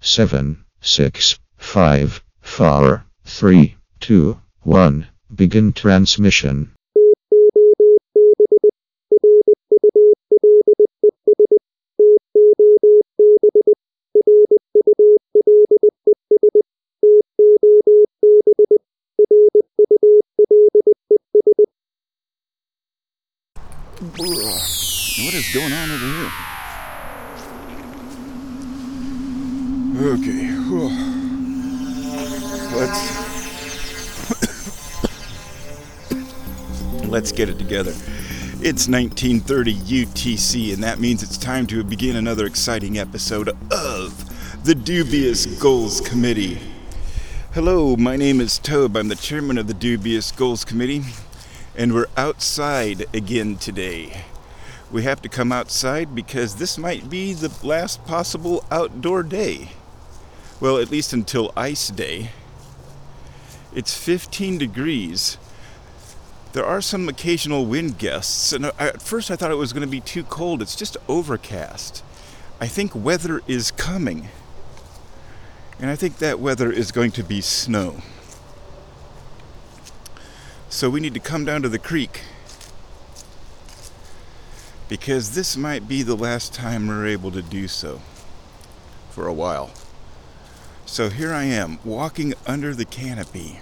7, 6, 5, 4, 3, 2, 1. Begin transmission. What is going on over here? Okay. Let's get it together. It's 1930 UTC, and that means it's time to begin another exciting episode of the Dubious Goals Committee. Hello, my name is Tobe. I'm the chairman of the Dubious Goals Committee, and we're outside again today. We have to come outside because this might be the last possible outdoor day. Well, at least until Ice Day. It's 15 degrees. There are some occasional wind gusts, and at first I thought it was going to be too cold. It's just overcast. I think weather is coming, and I think that weather is going to be snow. So we need to come down to the creek, because this might be the last time we're able to do so for a while. So here I am, walking under the canopy.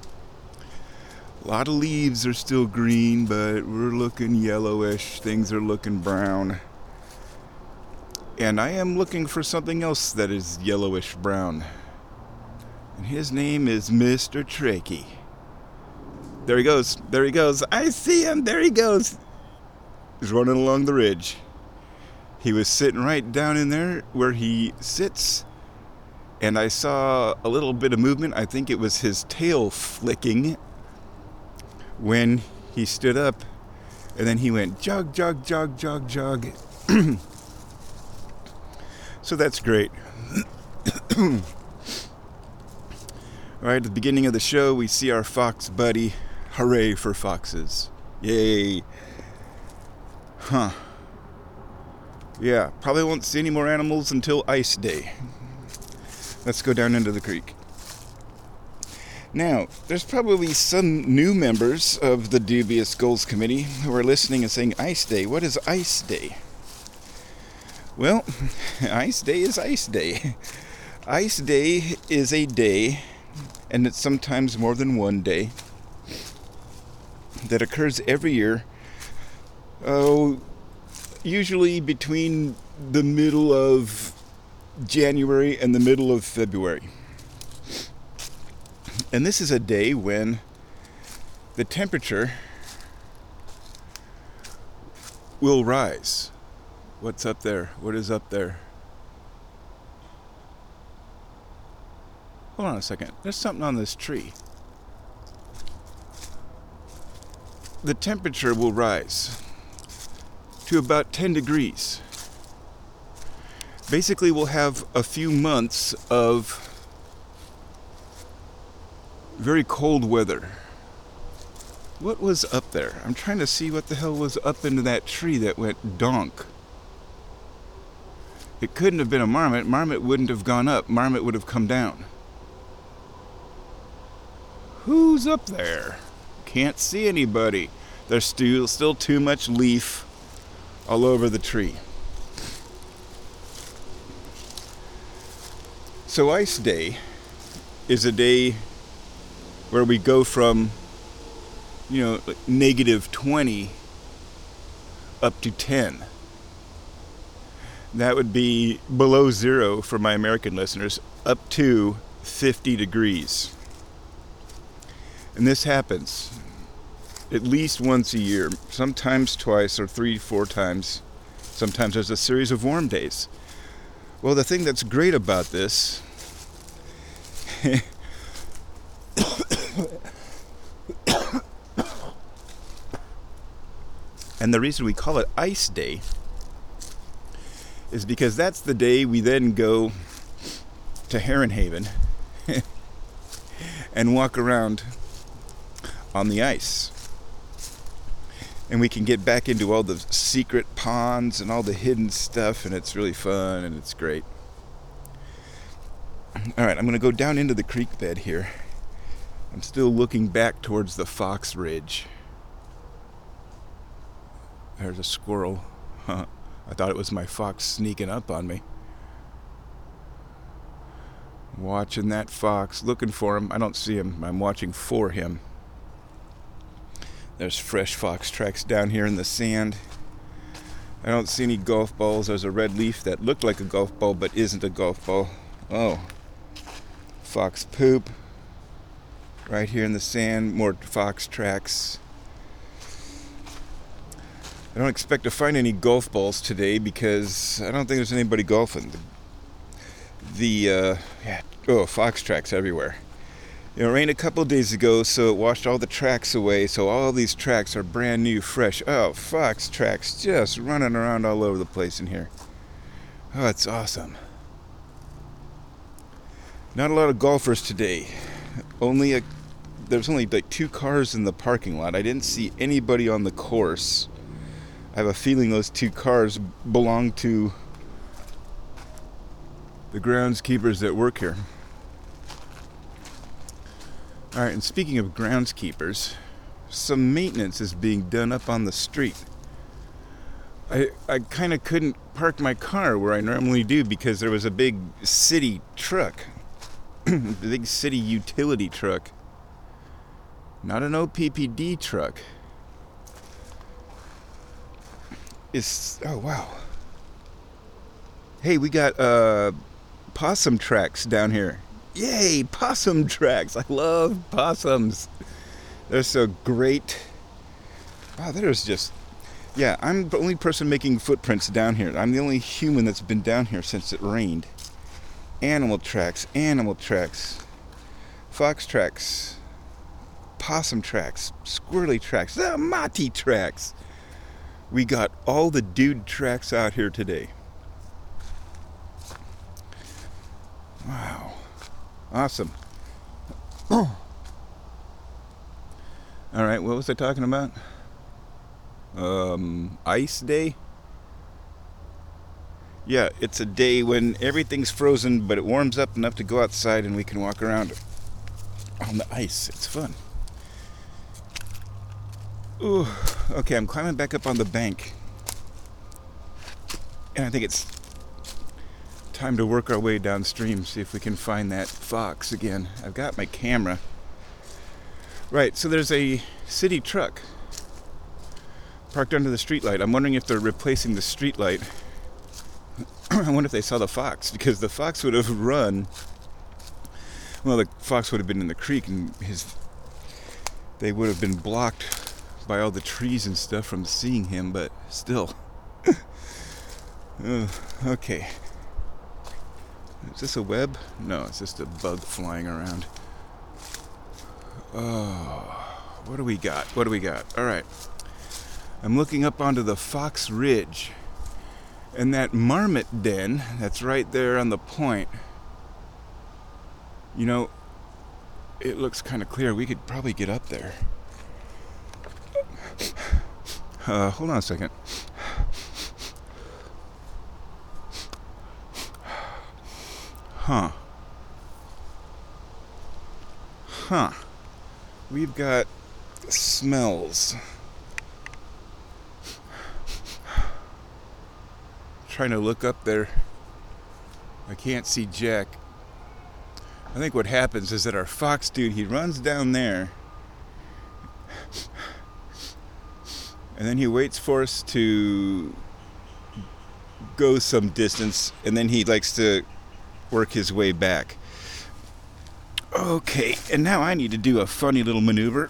A lot of leaves are still green, but we're looking yellowish. Things are looking brown. And I am looking for something else that is yellowish brown. And his name is Mr. Trekkie. There he goes. There he goes. I see him. There he goes. He's running along the ridge. He was sitting right down in there where he sits. And I saw a little bit of movement. I think it was his tail flicking when he stood up. And then he went jog, jog, jog, jog, jog. So that's great. All right, at the beginning of the show, we see our fox buddy. Hooray for foxes. Yay. Huh. Yeah, probably won't see any more animals until Ice Day. Let's go down into the creek. Now, there's probably some new members of the Dubious Goals Committee who are listening and saying, Ice Day, what is Ice Day? Well, Ice Day is Ice Day. Ice Day is a day, and it's sometimes more than one day, that occurs every year, usually between the middle of January and the middle of February. And this is a day when the temperature will rise. What's up there? What is up there? Hold on a second. There's something on this tree. The temperature will rise to about 10 degrees. Basically, we'll have a few months of very cold weather. What was up there? I'm trying to see what the hell was up into that tree that went donk. It couldn't have been a marmot. Marmot wouldn't have gone up. Marmot would have come down. Who's up there? Can't see anybody. There's still too much leaf all over the tree. So Ice Day is a day where we go from, negative 20 up to 10. That would be below zero for my American listeners, up to 50 degrees. And this happens at least once a year, sometimes twice or 3-4 times. Sometimes there's a series of warm days. Well, the thing that's great about this and the reason we call it Ice Day is because that's the day we then go to Heron Haven and walk around on the ice. And we can get back into all the secret ponds and all the hidden stuff, and it's really fun and it's great. Alright, I'm going to go down into the creek bed here. I'm still looking back towards the Fox Ridge. There's a squirrel. I thought it was my fox sneaking up on me. Watching that fox, looking for him. I don't see him. I'm watching for him. There's fresh fox tracks down here in the sand. I don't see any golf balls. There's a red leaf that looked like a golf ball but isn't a golf ball. Oh. Fox poop. Right here in the sand. More fox tracks. I don't expect to find any golf balls today because I don't think there's anybody golfing. Fox tracks everywhere. It rained a couple of days ago, so it washed all the tracks away, so all these tracks are brand new, fresh. Oh, fox tracks just running around all over the place in here. Oh, it's awesome. Not a lot of golfers today. There's only like 2 cars in the parking lot. I didn't see anybody on the course. I have a feeling those 2 cars belong to the groundskeepers that work here. Alright, and speaking of groundskeepers, some maintenance is being done up on the street. I kind of couldn't park my car where I normally do because there was a big city truck. A big city utility truck. Not an OPPD truck. Oh, wow. Hey, we got possum tracks down here. Yay, possum tracks. I love possums. They're so great. Wow, there's just... Yeah, I'm the only person making footprints down here. I'm the only human that's been down here since it rained. Animal tracks, fox tracks, possum tracks, squirrely tracks, the mati tracks. We got all the dude tracks out here today. Wow. Awesome. Alright, what was I talking about? Ice day? Yeah, it's a day when everything's frozen, but it warms up enough to go outside and we can walk around on the ice. It's fun. Ooh, okay, I'm climbing back up on the bank. And I think it's time to work our way downstream, see if we can find that fox again. I've got my camera. Right, so there's a city truck parked under the streetlight. I'm wondering if they're replacing the streetlight. I wonder if they saw the fox, because the fox would have run. Well, the fox would have been in the creek, and they would have been blocked by all the trees and stuff from seeing him, but still. Okay. Is this a web? No, it's just a bug flying around. Oh, what do we got? All right. I'm looking up onto the Fox Ridge. And that marmot den that's right there on the point, you know, it looks kind of clear. We could probably get up there. Hold on a second. Huh. We've got smells. Trying to look up there. I can't see Jack. I think what happens is that our fox dude, he runs down there and then he waits for us to go some distance, and then he likes to work his way back. Okay, and now I need to do a funny little maneuver.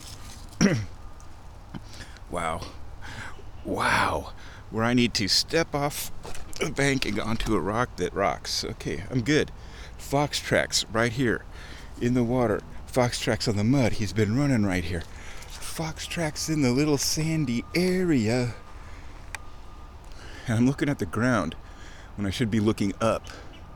Wow. Where I need to step off the bank and onto a rock that rocks. Okay, I'm good. Fox tracks right here in the water. Fox tracks on the mud. He's been running right here. Fox tracks in the little sandy area. And I'm looking at the ground when I should be looking up.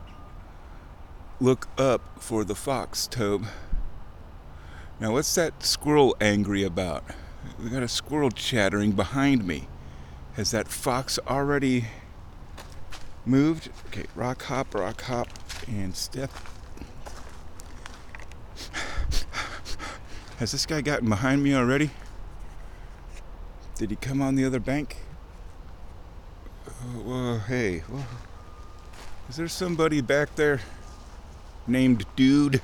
Look up for the fox, Tobe. Now what's that squirrel angry about? We got a squirrel chattering behind me. Has that fox already moved? Okay, rock hop, and step Has this guy gotten behind me already? Did he come on the other bank? Well, hey, is there somebody back there named Dude?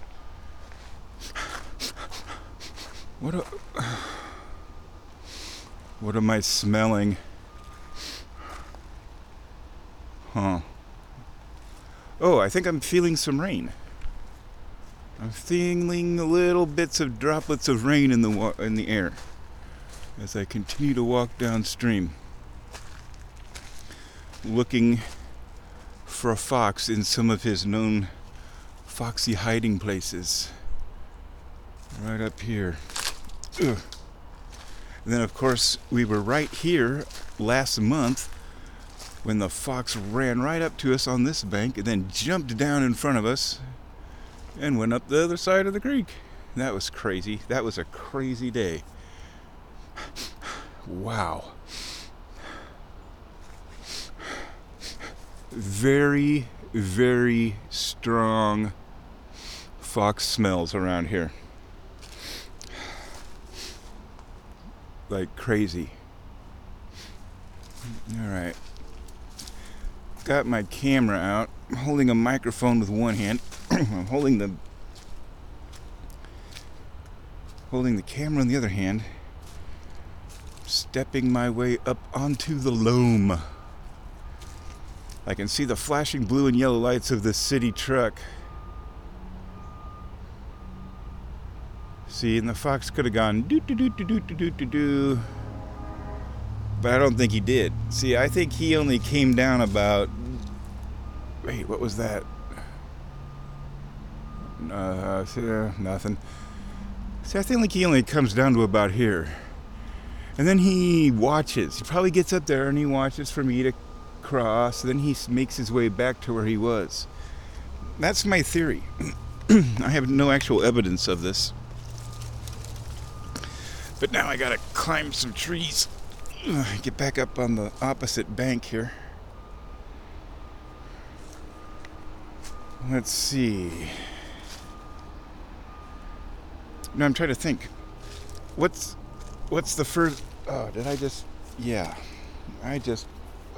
What am I smelling? Huh. Oh, I think I'm feeling some rain. I'm feeling little bits of droplets of rain in the air as I continue to walk downstream, looking for a fox in some of his known foxy hiding places. Right up here. Ugh. And then, of course, we were right here last month when the fox ran right up to us on this bank and then jumped down in front of us and went up the other side of the creek. That was crazy. That was a crazy day. Wow. Very, very strong fox smells around here. Like crazy. Alright. Got my camera out. I'm holding a microphone with one hand. I'm holding the camera in the other hand. Stepping my way up onto the loam. I can see the flashing blue and yellow lights of the city truck. See, and the fox could have gone doo-doo-doo-doo-doo-doo-doo-doo. But I don't think he did. See, I think he only came down about... Wait, what was that? Nothing. See, I think he only comes down to about here. And then he watches. He probably gets up there and he watches for me to cross. Then he makes his way back to where he was. That's my theory. I have no actual evidence of this. But now I gotta climb some trees. Get back up on the opposite bank here. Let's see. No, I'm trying to think. What's the first... Oh, did I just... Yeah. I just...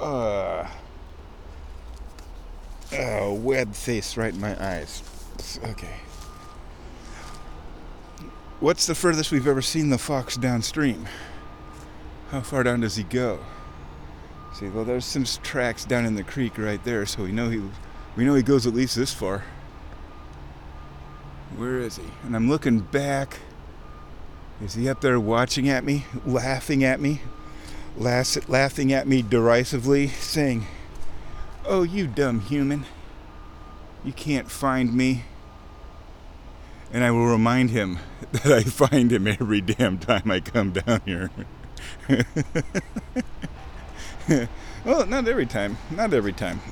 web face right in my eyes. Okay. What's the furthest we've ever seen the fox downstream? How far down does he go? See, well, there's some tracks down in the creek right there, so we know he goes at least this far. Where is he? And I'm looking back. Is he up there watching at me, laughing at me derisively, saying, "Oh, you dumb human, you can't find me." And I will remind him that I find him every damn time I come down here. Well, not every time. Not every time.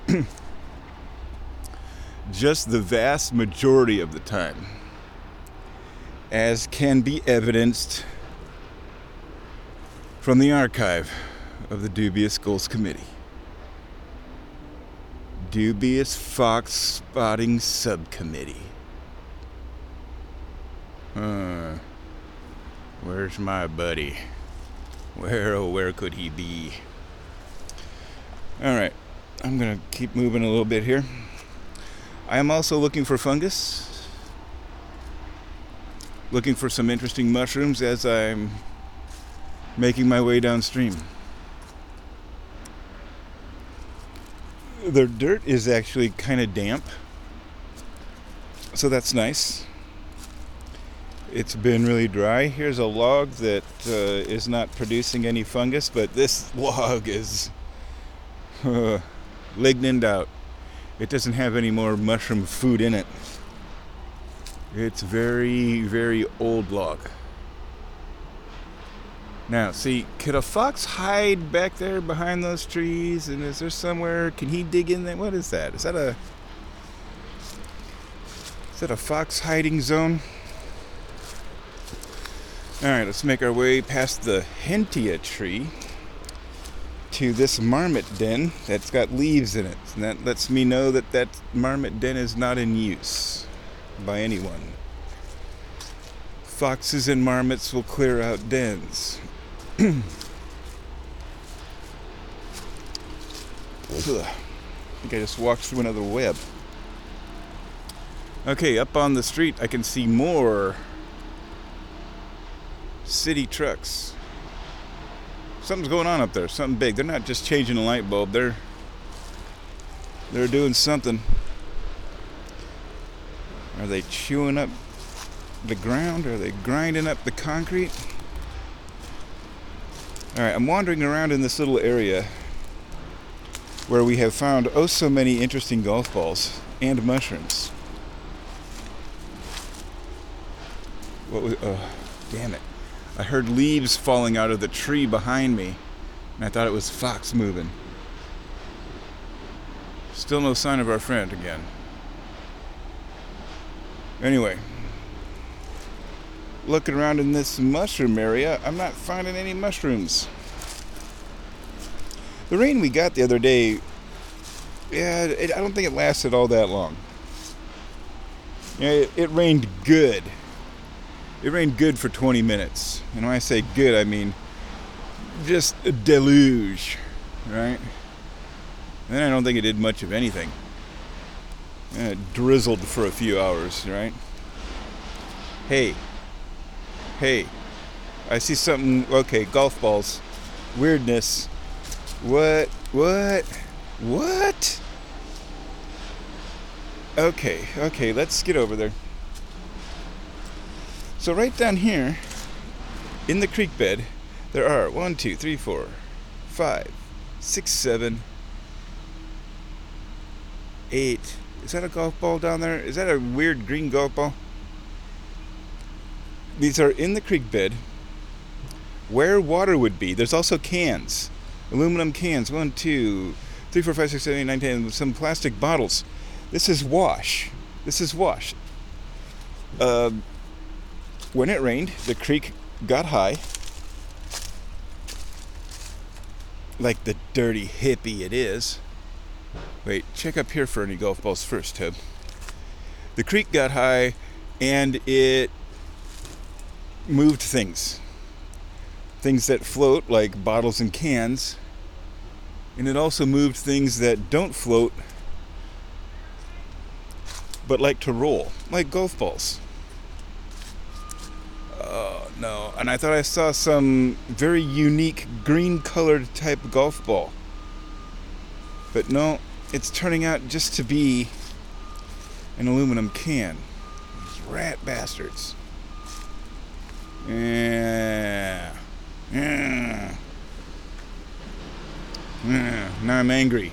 Just the vast majority of the time. As can be evidenced from the archive of the Dubious Skulls Committee. Dubious Fox Spotting Subcommittee. Where's my buddy? Where could he be? Alright, I'm gonna keep moving a little bit here. I am also looking for fungus. Looking for some interesting mushrooms as I'm making my way downstream. The dirt is actually kind of damp, so that's nice. It's been really dry. Here's a log that is not producing any fungus, but this log is lignaned out. It doesn't have any more mushroom food in it. It's very, very old log. Now, see, could a fox hide back there behind those trees? And is there somewhere, can he dig in there? What is that? Is that a fox hiding zone? Alright, let's make our way past the hentia tree to this marmot den that's got leaves in it. And that lets me know that that marmot den is not in use by anyone. Foxes and marmots will clear out dens. Ugh. I think I just walked through another web. Okay, up on the street I can see more city trucks. Something's going on up there, something big. They're not just changing a light bulb, they're doing something. Are they chewing up the ground? Are they grinding up the concrete? Alright, I'm wandering around in this little area where we have found oh so many interesting golf balls and mushrooms. What was, damn it. I heard leaves falling out of the tree behind me, and I thought it was Fox moving. Still no sign of our friend again. Anyway, looking around in this mushroom area, I'm not finding any mushrooms. The rain we got the other day, I don't think it lasted all that long. Yeah, it rained good. It rained good for 20 minutes. And when I say good, I mean just a deluge, right? And then I don't think it did much of anything. And it drizzled for a few hours, right? Hey, I see something. Okay, golf balls. Weirdness. What? Okay, let's get over there. So right down here, in the creek bed, there are 1, 2, 3, 4, 5, 6, 7, 8. Is that a golf ball down there? Is that a weird green golf ball? These are in the creek bed where water would be. There's also cans, aluminum cans. 1, 2, 3, 4, 5, 6, 7, 8, 9, 10. Some plastic bottles. This is wash. When it rained, the creek got high. Like the dirty hippie it is. Wait, check up here for any golf balls first, Ted. The creek got high and it moved things. Things that float, like bottles and cans. And it also moved things that don't float, but like to roll, like golf balls. Oh, no. And I thought I saw some very unique green-colored type golf ball. But no, it's turning out just to be an aluminum can. These rat bastards. Yeah. Now I'm angry.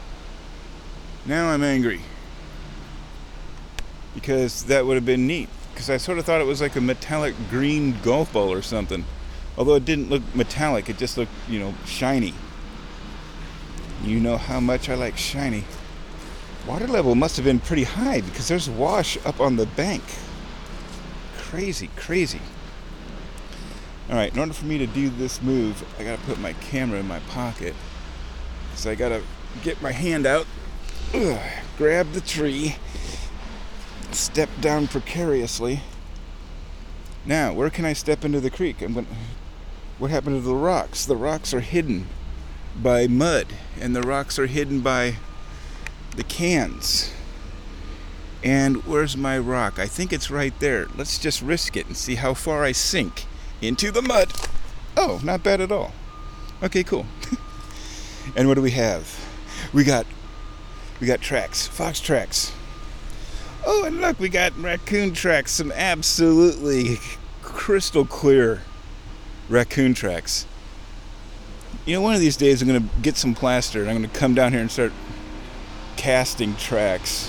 Because that would have been neat. Because I sort of thought it was like a metallic green golf ball or something. Although it didn't look metallic, it just looked, shiny. You know how much I like shiny. Water level must have been pretty high because there's wash up on the bank. Crazy. Alright, in order for me to do this move, I gotta put my camera in my pocket. So I gotta get my hand out, grab the tree, step down precariously. Now, where can I step into the creek? What happened to the rocks? The rocks are hidden by mud, and the rocks are hidden by the cans. And where's my rock? I think it's right there. Let's just risk it and see how far I sink into the mud. Oh, not bad at all. Okay, cool. And what do we have? We got tracks, fox tracks. Oh, and look, we got raccoon tracks, some absolutely crystal clear raccoon tracks. One of these days I'm going to get some plaster and I'm going to come down here and start casting tracks.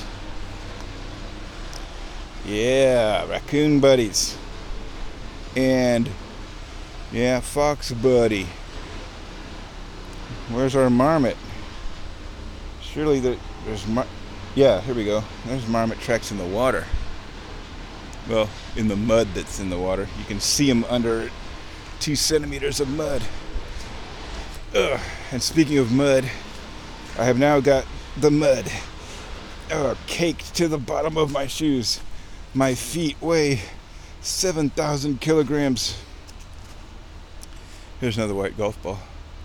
Yeah, raccoon buddies. And, yeah, fox buddy. Where's our marmot? Surely there's yeah, here we go. There's marmot tracks in the water. Well, in the mud that's in the water. You can see them under 2 centimeters of mud. Ugh. And speaking of mud, I have now got the mud caked to the bottom of my shoes. My feet weigh 7,000 kilograms. Here's another white golf ball.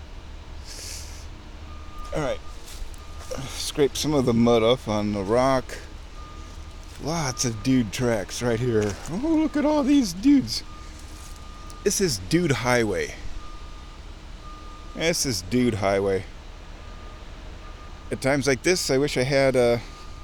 Alright. Scrape some of the mud off on the rock. Lots of dude tracks right here. Oh, look at all these dudes. This is Dude Highway. This is Dude Highway. At times like this, I wish I had a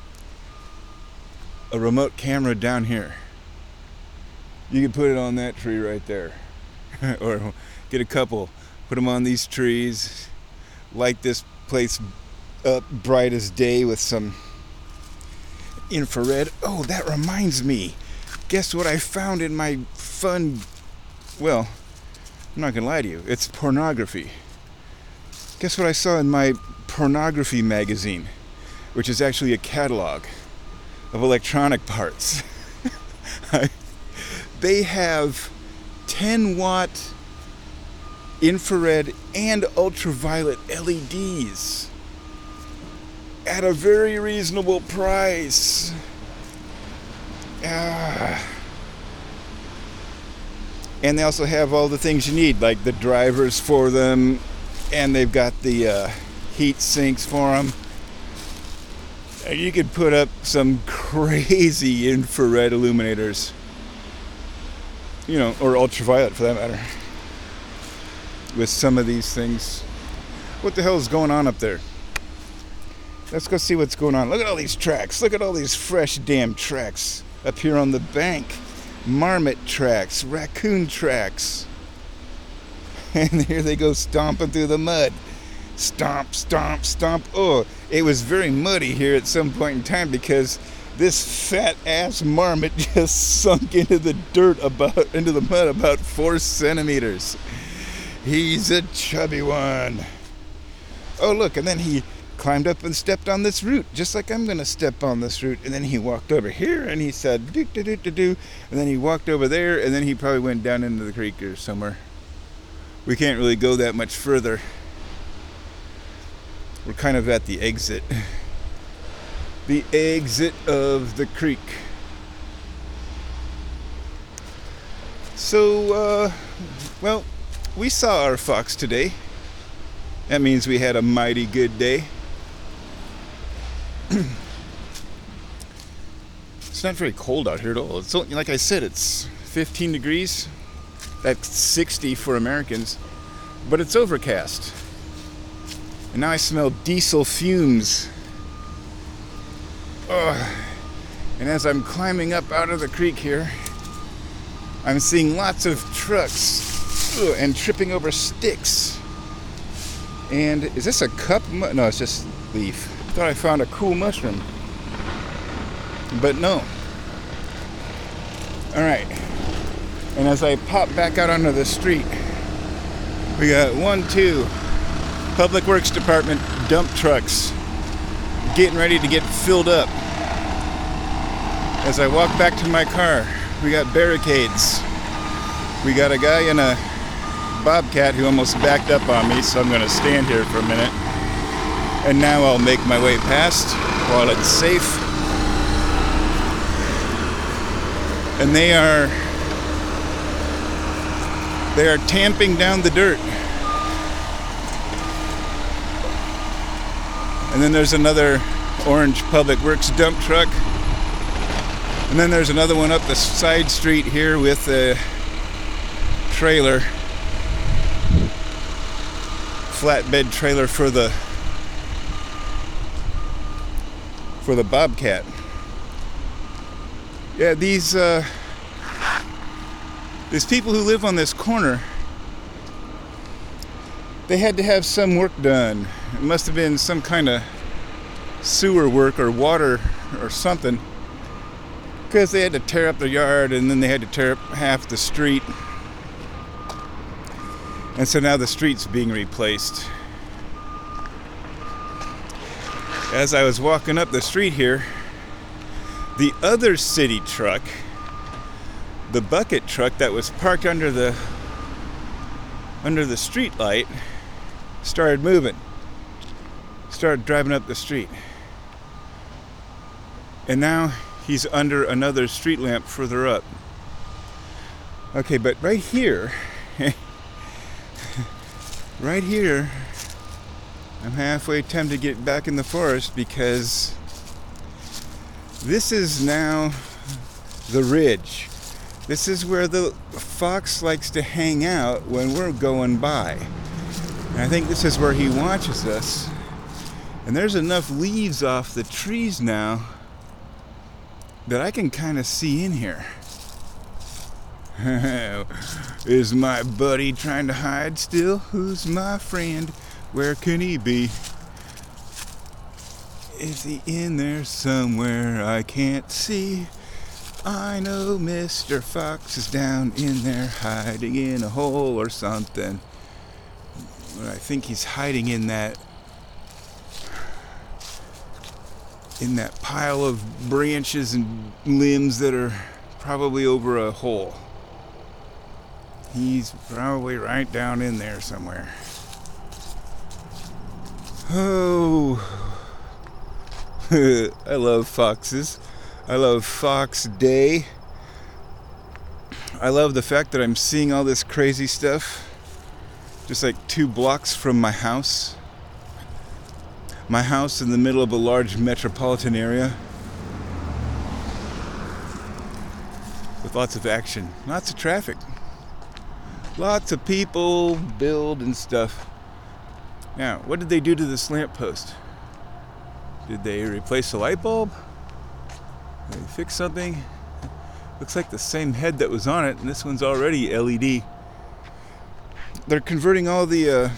remote camera down here. You could put it on that tree right there. Or get a couple, put them on these trees, light this place up bright as day with some infrared. Oh, that reminds me. Guess what I found in my fun... Well, I'm not gonna lie to you. It's pornography. Guess what I saw in my pornography magazine, which is actually a catalog of electronic parts. They have 10-watt infrared and ultraviolet LEDs at a very reasonable price. And they also have all the things you need, like the drivers for them, and they've got the heat sinks for them. And you could put up some crazy infrared illuminators, you know, or ultraviolet for that matter, with some of these things. What the hell is going on up there? Let's go see what's going on. Look at all these tracks. Look at all these fresh damn tracks up here on the bank. Marmot tracks, raccoon tracks. And here they go stomping through the mud. Stomp, stomp, stomp. Oh, it was very muddy here at some point in time because this fat ass marmot just sunk into the mud about 4 centimeters. He's a chubby one. Oh, look, and then he climbed up and stepped on this root, just like I'm gonna step on this root. And then he walked over here and he said do do do do do, and then he walked over there, and then he probably went down into the creek or somewhere. We can't really go that much further. We're kind of at the exit of the creek. So well, we saw our fox today. That means we had a mighty good day. It's not very cold out here at all. It's only, like I said, it's 15 degrees. That's 60 for Americans. But it's overcast. And now I smell diesel fumes. Ugh. And as I'm climbing up out of the creek here, I'm seeing lots of trucks and tripping over sticks. And is this a cup? No, it's just leaf. I thought I found a cool mushroom, but no. Alright, and as I pop back out onto the street, we got 2 Public Works Department dump trucks getting ready to get filled up. As I walk back to my car, we got barricades. We got a guy in a Bobcat who almost backed up on me, so I'm going to stand here for a minute. And now I'll make my way past while it's safe. And they are tamping down the dirt. And then there's another orange Public Works dump truck. And then there's another one up the side street here with a trailer. Flatbed trailer for the Bobcat. Yeah, these people who live on this corner, they had to have some work done. It must have been some kind of sewer work or water or something, because they had to tear up their yard, and then they had to tear up half the street. And so now the street's being replaced. As I was walking up the street here, the other city truck, the bucket truck that was parked under the street light, started moving. Started driving up the street. And now he's under another street lamp further up. Okay, but right here, right here, I'm halfway tempted to get back in the forest because this is now the ridge. This is where the fox likes to hang out when we're going by. And I think this is where he watches us. And there's enough leaves off the trees now that I can kind of see in here. Is my buddy trying to hide still? Who's my friend? Where can he be? Is he in there somewhere I can't see? I know Mr. Fox is down in there hiding in a hole or something. I think he's hiding in that pile of branches and limbs that are probably over a hole. He's probably right down in there somewhere. Oh, I love foxes. I love Fox Day. I love the fact that I'm seeing all this crazy stuff just like 2 blocks from my house. My house in the middle of a large metropolitan area with lots of action, lots of traffic, lots of people, build and stuff. Now, what did they do to this lamppost? Did they replace the light bulb? Did they fix something? Looks like the same head that was on it, and this one's already LED. They're converting all the,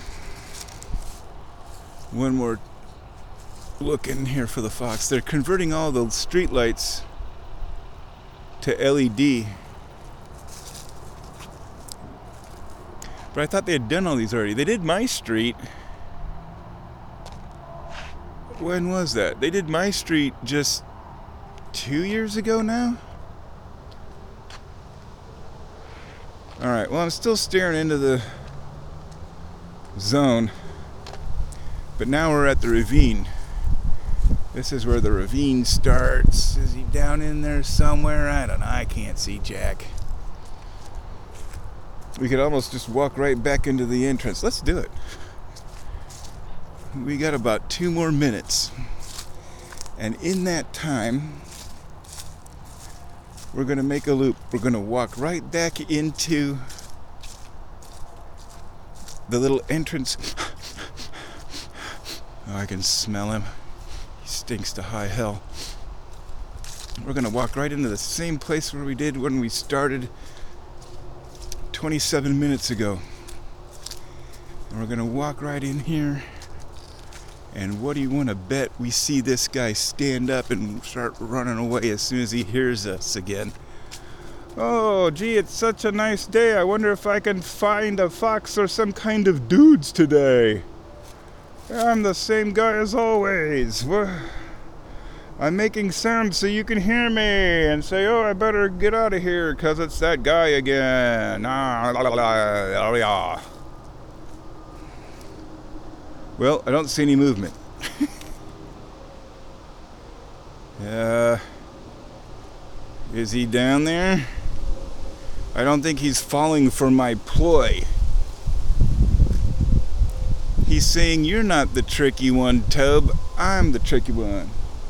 one more look in here for the fox. They're converting all the street lights to LED. But I thought they had done all these already. They did my street. When was that? They did my street just 2 years ago now? Alright, well, I'm still staring into the zone. But now we're at the ravine. This is where the ravine starts. Is he down in there somewhere? I don't know. I can't see Jack. We could almost just walk right back into the entrance. Let's do it. We got about 2 more minutes. And in that time, we're going to make a loop. We're going to walk right back into the little entrance. Oh, I can smell him. He stinks to high hell. We're going to walk right into the same place where we did when we started 27 minutes ago. And we're going to walk right in here. And what do you want to bet we see this guy stand up and start running away as soon as he hears us again? Oh, gee, it's such a nice day. I wonder if I can find a fox or some kind of dudes today. I'm the same guy as always. I'm making sounds so you can hear me and say, oh, I better get out of here because it's that guy again. Well, I don't see any movement. Is he down there? I don't think he's falling for my ploy. He's saying, you're not the tricky one, Tobe. I'm the tricky one.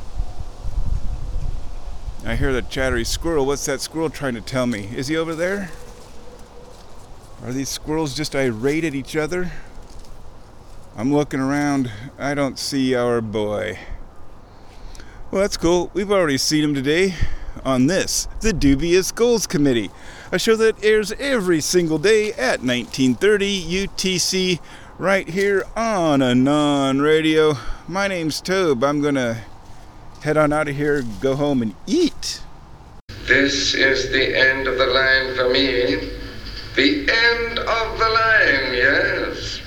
I hear the chattery squirrel. What's that squirrel trying to tell me? Is he over there? Are these squirrels just irate at each other? I'm looking around. I don't see our boy. Well, that's cool. We've already seen him today on this, the Dubious Goals Committee, a show that airs every single day at 1930 UTC right here on Anon Radio. My name's Tobe. I'm going to head on out of here, go home and eat. This is the end of the line for me. The end of the line, yes.